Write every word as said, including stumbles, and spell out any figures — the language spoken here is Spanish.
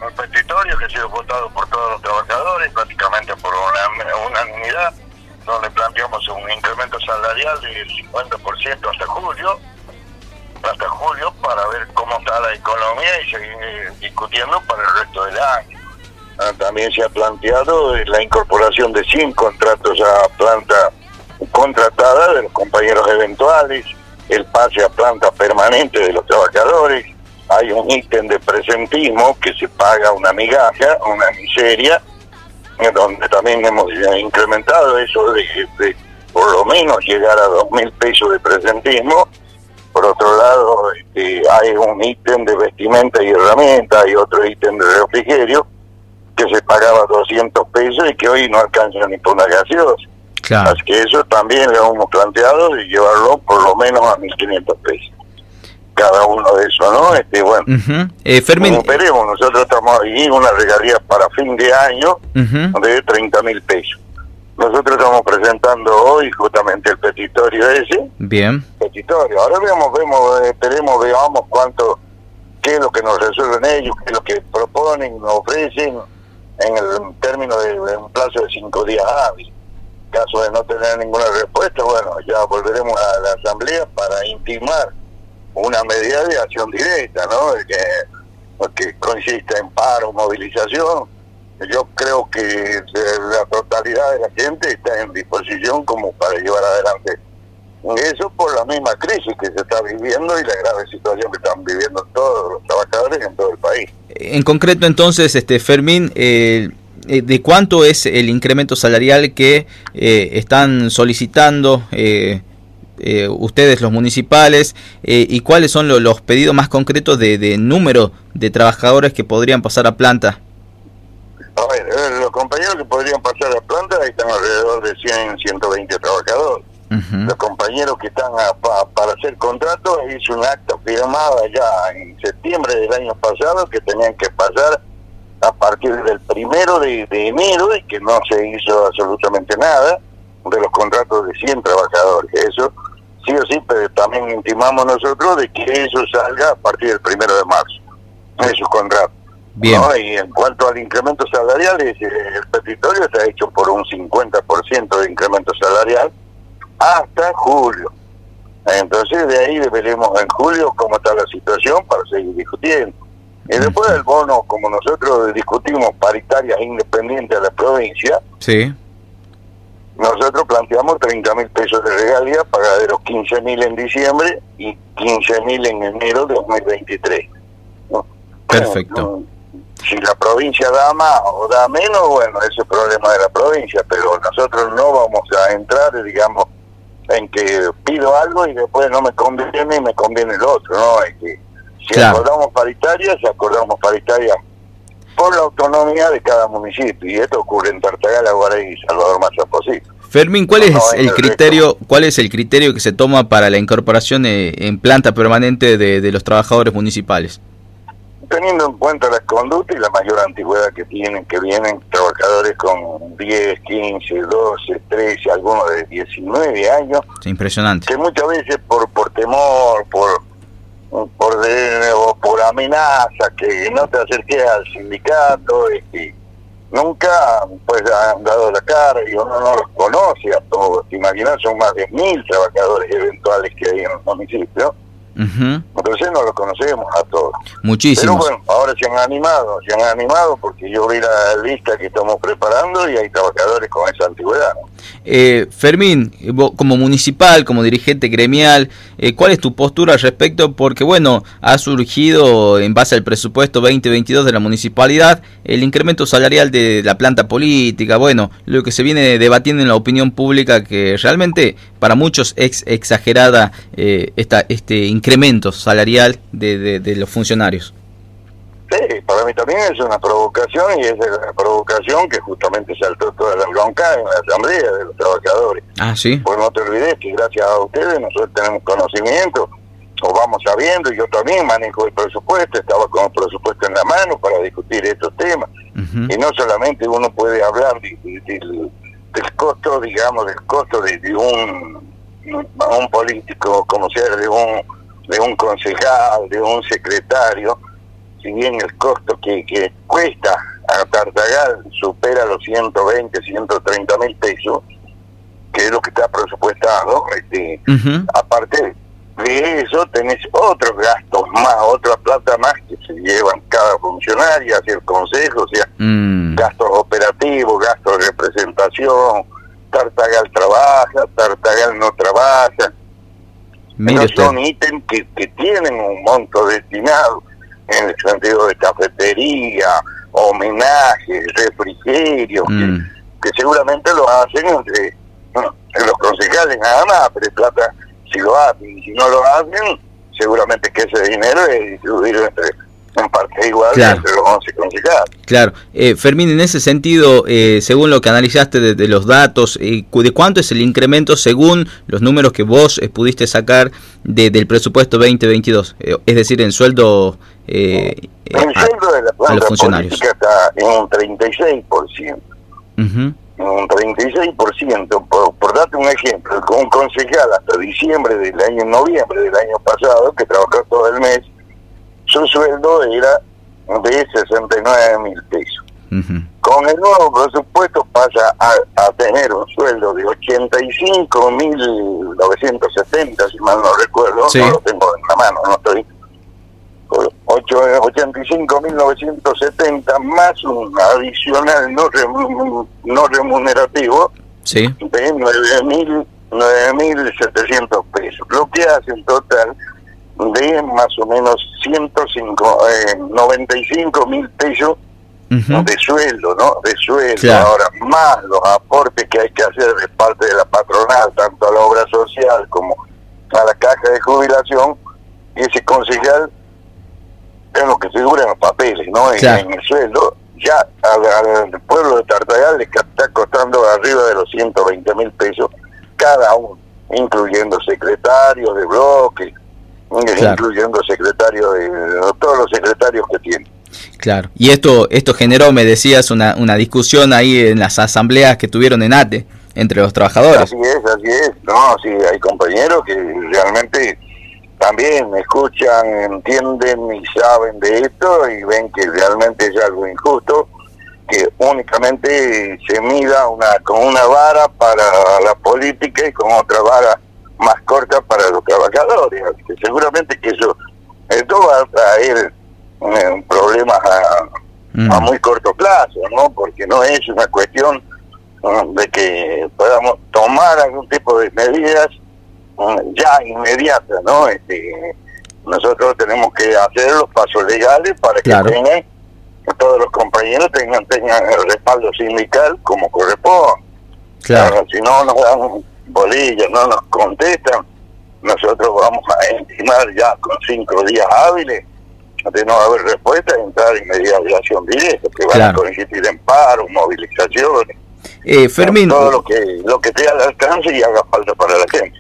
un petitorio que ha sido votado por todos los trabajadores, prácticamente por una unanimidad, donde planteamos un incremento salarial del cincuenta por ciento hasta julio, hasta julio, para ver cómo está la economía y seguir discutiendo para el resto del año. Ah, también se ha planteado la incorporación de cien contratos a planta contratada de los compañeros eventuales, el pase a planta permanente de los trabajadores. Hay un ítem de presentismo que se paga una migaja, una miseria, donde también hemos incrementado eso de, de por lo menos llegar a dos mil pesos de presentismo. Por otro lado, este, hay un ítem de vestimenta y herramientas, hay otro ítem de refrigerio que se pagaba doscientos pesos y que hoy no alcanza ni por una gaseosa. Claro. Así que eso también lo hemos planteado de llevarlo por lo menos a mil quinientos pesos. Cada uno de esos, ¿no? Este, bueno, uh-huh. eh, Fermín, esperemos, nosotros estamos ahí una regalía para fin de año uh-huh. de treinta mil pesos. Nosotros estamos presentando hoy justamente el petitorio ese. Bien. Petitorio. Ahora vemos, vemos, esperemos, veamos cuánto, qué es lo que nos resuelven ellos, qué es lo que proponen, nos ofrecen en el término de, de un plazo de cinco días hábiles. En caso de no tener ninguna respuesta, bueno, ya volveremos a la asamblea para intimar una medida de acción directa, ¿no? Que, que consiste en paro, movilización. Yo creo que la totalidad de la gente está en disposición como para llevar adelante eso por la misma crisis que se está viviendo y la grave situación que están viviendo todos los trabajadores en todo el país. En concreto, entonces, este Fermín, eh, ¿de cuánto es el incremento salarial que eh, están solicitando eh, eh, ustedes, los municipales, eh, y cuáles son lo, los pedidos más concretos de, de número de trabajadores que podrían pasar a planta? A ver, los compañeros que podrían pasar a planta, ahí están alrededor de cien, ciento veinte trabajadores. Uh-huh. Los compañeros que están a, pa, para hacer contratos, hizo un acta firmada ya en septiembre del año pasado que tenían que pasar a partir del primero de, de enero y que no se hizo absolutamente nada de los contratos de cien trabajadores. Eso sí o sí, pero también intimamos nosotros de que eso salga a partir del primero de marzo, esos contratos. Bien. ¿No? Y en cuanto al incremento salarial, el petitorio está hecho por un cincuenta por ciento de incremento salarial hasta julio. Entonces de ahí veremos en julio cómo está la situación para seguir discutiendo. Y después del bono, como nosotros discutimos paritarias independientes de la provincia, sí, nosotros planteamos treinta mil pesos de regalía, pagaderos quince mil en diciembre y quince mil en enero de dos mil veintitrés. ¿No? Perfecto. Bueno, si la provincia da más o da menos, bueno, ese es el problema de la provincia, pero nosotros no vamos a entrar, digamos, en que pido algo y después no me conviene y me conviene el otro, ¿no? Es que si claro. acordamos paritarias, acordamos paritarias por la autonomía de cada municipio, y esto ocurre en Tartagal, Guaray y Salvador Maza Posible. Fermín, ¿cuál no, es no el el criterio, resto. cuál es el criterio que se toma para la incorporación eh, en planta permanente de, de los trabajadores municipales? Teniendo en cuenta la conducta y la mayor antigüedad que tienen, que vienen trabajadores con diez, quince, doce, trece, algunos de diecinueve años. Es impresionante. Que muchas veces por por temor, por por, de, o por amenaza, que no te acerques al sindicato, y nunca pues han dado la cara y uno no los conoce a todos. Te imaginas, son más de mil trabajadores eventuales que hay en el municipio. Uh-huh. Entonces no lo conocemos a todos. Muchísimos. Pero bueno, ahora se han animado, se han animado porque yo vi la lista que estamos preparando y hay trabajadores con esa antigüedad, ¿no? Eh, Fermín, vos, como municipal, como dirigente gremial, eh, ¿cuál es tu postura al respecto? Porque bueno, ha surgido en base al presupuesto veinte veintidós de la municipalidad el incremento salarial de la planta política, bueno, lo que se viene debatiendo en la opinión pública, que realmente para muchos es exagerada eh, esta, este incremento salarial de, de, de los funcionarios. Sí, para mí también es una provocación, y es la provocación que justamente saltó toda la bronca en la asamblea de los trabajadores. Ah, sí. Pues no te olvides que gracias a ustedes nosotros tenemos conocimiento, o vamos sabiendo, y yo también manejo el presupuesto, estaba con el presupuesto en la mano para discutir estos temas. Uh-huh. Y no solamente uno puede hablar de, de, de, del costo, digamos, del costo de, de un, un político, como sea, de un, de un concejal, de un secretario, si bien el costo que, que cuesta a Tartagal supera los ciento veinte, ciento treinta mil pesos, que es lo que está presupuestado, este, uh-huh. aparte de eso tenés otros gastos más, otra plata más que se llevan cada funcionario hacia el consejo, o sea, mm. gastos operativos, gastos de representación, Tartagal trabaja, Tartagal no trabaja. No son ítems que, que tienen un monto destinado en el sentido de cafetería, homenajes, refrigerios, mm. que, que seguramente lo hacen entre bueno, los concejales nada más, pero plata si lo hacen, y si no lo hacen, seguramente que ese dinero es distribuido entre, en parte igual claro. entre los once concejales. Claro. Eh, Fermín, en ese sentido, eh, según lo que analizaste de, de los datos, eh, ¿de cuánto es el incremento según los números que vos eh, pudiste sacar de, del presupuesto veinte veintidós? Eh, es decir, en sueldo, eh, el a, sueldo de la a los funcionarios. Está en un treinta y seis por ciento. Uh-huh. Un treinta y seis por ciento, por, por darte un ejemplo, con un concejal hasta diciembre del año, noviembre del año pasado, que trabajó todo el mes, su sueldo era de sesenta y nueve mil pesos. Uh-huh. Con el nuevo presupuesto pasa a, a tener un sueldo de ochenta y cinco mil novecientos setenta, si mal no recuerdo, sí. no lo tengo en la mano, no estoy... ochenta y cinco mil novecientos setenta más un adicional no, rem, no remunerativo sí. de nueve mil setecientos pesos, lo que hace un total de más o menos ciento noventa y cinco mil pesos uh-huh. de sueldo, ¿no? De sueldo, claro. Ahora más los aportes que hay que hacer de parte de la patronal, tanto a la obra social como a la caja de jubilación, y ese concejal es lo que figura en los papeles, ¿no? Claro. En, en el sueldo, ya al, al pueblo de Tartagal le está costando arriba de los ciento veinte mil pesos cada uno, incluyendo secretarios de bloque, claro. incluyendo secretarios de, de todos los secretarios que tiene. Claro, y esto esto generó, me decías, una, una discusión ahí en las asambleas que tuvieron en A T E entre los trabajadores. Así es, así es, no, sí, hay compañeros que realmente también escuchan, entienden y saben de esto y ven que realmente es algo injusto que únicamente se mida una con una vara para la política y con otra vara más corta para los trabajadores. Que seguramente que eso esto va a traer eh, problemas a, mm. a muy corto plazo, ¿no? Porque no es una cuestión um, de que podamos tomar algún tipo de medidas ya inmediata, ¿no? Este, nosotros tenemos que hacer los pasos legales para que claro. tengan, todos los compañeros tengan, tengan el respaldo sindical como corresponde. Claro. Pero si no nos dan bolillas, no nos contestan, nosotros vamos a estimar ya con cinco días hábiles de no haber respuesta, entrar en mediación directa, que van claro. a coincidir en paro, movilizaciones. Eh, Fermín, todo lo que lo que esté al alcance y haga falta para la gente.